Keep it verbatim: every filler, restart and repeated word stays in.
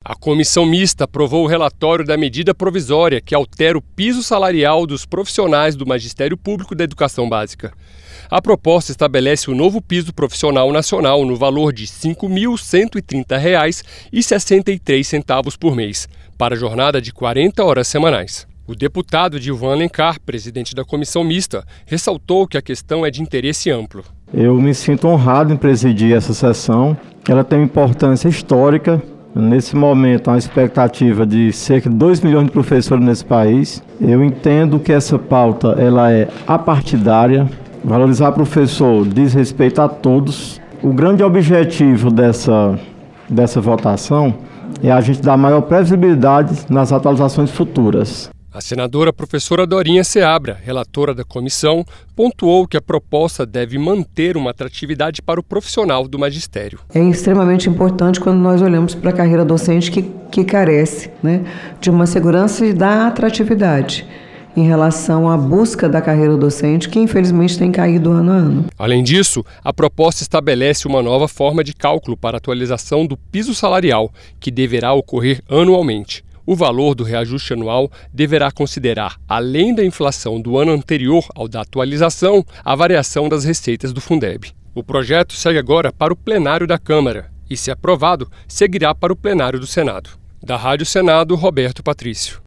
A comissão mista aprovou o relatório da medida provisória que altera o piso salarial dos profissionais do Magistério Público da Educação Básica. A proposta estabelece o novo piso profissional nacional no valor de cinco mil cento e trinta reais e sessenta e três centavos por mês, para a jornada de quarenta horas semanais. O deputado Dilvan Alencar, presidente da comissão mista, ressaltou que a questão é de interesse amplo. Eu me sinto honrado em presidir essa sessão. Ela tem importância histórica. Nesse momento, há uma expectativa de cerca de dois milhões de professores nesse país. Eu entendo que essa pauta ela é apartidária. Valorizar professor diz respeito a todos. O grande objetivo dessa, dessa votação é a gente dar maior previsibilidade nas atualizações futuras. A senadora professora Dorinha Seabra, relatora da comissão, pontuou que a proposta deve manter uma atratividade para o profissional do magistério. É extremamente importante quando nós olhamos para a carreira docente que, que carece, né, de uma segurança e da atratividade em relação à busca da carreira docente, que infelizmente tem caído ano a ano. Além disso, a proposta estabelece uma nova forma de cálculo para a atualização do piso salarial, que deverá ocorrer anualmente. O valor do reajuste anual deverá considerar, além da inflação do ano anterior ao da atualização, a variação das receitas do Fundeb. O projeto segue agora para o plenário da Câmara e, se aprovado, seguirá para o plenário do Senado. Da Rádio Senado, Roberto Patrício.